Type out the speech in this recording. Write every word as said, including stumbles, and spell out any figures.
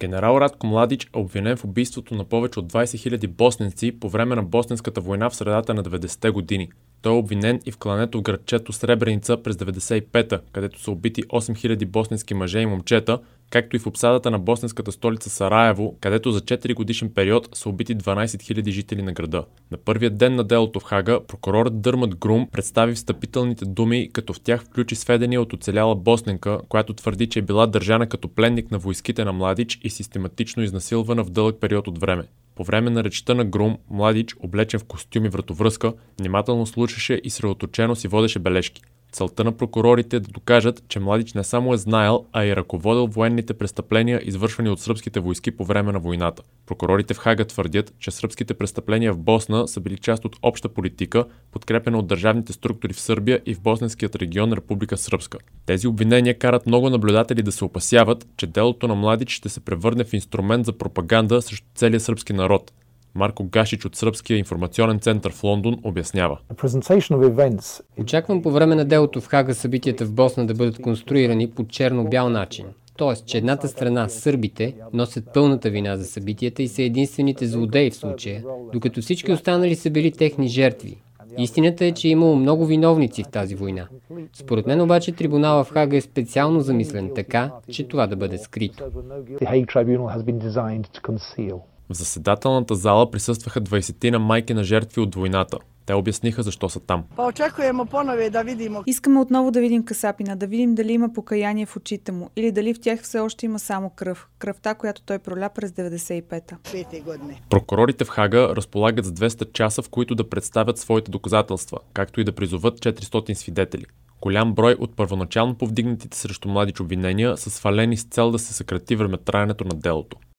Генерал Радко Младич е обвинен в убийството на повече от двайсет хиляди босненци по време на Босненската война в средата на деветдесетте години. Той е обвинен и в клането в градчето Сребреница през деветдесет и пета, където са убити осем хиляди босненски мъже и момчета, както и в обсадата на босненската столица Сараево, където за четири годишен период са убити дванайсет хиляди жители на града. На първия ден на делото в Хага, прокурорът Дърмът Грум представи встъпителните думи, като в тях включи сведения от оцеляла босненка, която твърди, че е била държана като пленник на войските на Младич и систематично изнасилвана в дълъг период от време. По време на речта на Грум, Младич, облечен в костюм и вратовръзка, внимателно слушаше и средоточено си водеше бележки. Целта на прокурорите е да докажат, че Младич не само е знаел, а и ръководил военните престъпления, извършвани от сръбските войски по време на войната. Прокурорите в Хага твърдят, че сръбските престъпления в Босна са били част от обща политика, подкрепена от държавните структури в Сърбия и в босненският регион Република Сръбска. Тези обвинения карат много наблюдатели да се опасяват, че делото на Младич ще се превърне в инструмент за пропаганда срещу целия сръбски народ. Марко Гашич от Сръбския информационен център в Лондон обяснява. Очаквам по време на делото в Хага събитията в Босна да бъдат конструирани по черно-бял начин. Тоест, че едната страна, сърбите, носят пълната вина за събитията и са единствените злодеи в случая, докато всички останали са били техни жертви. Истината е, че е имало много виновници в тази война. Според мен обаче трибунала в Хага е специално замислен така, че това да бъде скрито. В заседателната зала присъстваха двайсетина майки на жертви от войната. Те обясниха защо са там. Искаме отново да видим Касапина, да видим дали има покаяние в очите му или дали в тях все още има само кръв. Кръвта, която той проля през деветдесет и пета. Прокурорите в Хага разполагат с двеста часа, в които да представят своите доказателства, както и да призоват четиристотин свидетели. Голям брой от първоначално повдигнатите срещу Младич обвинения са свалени с цел да се съкрати времетраенето на делото.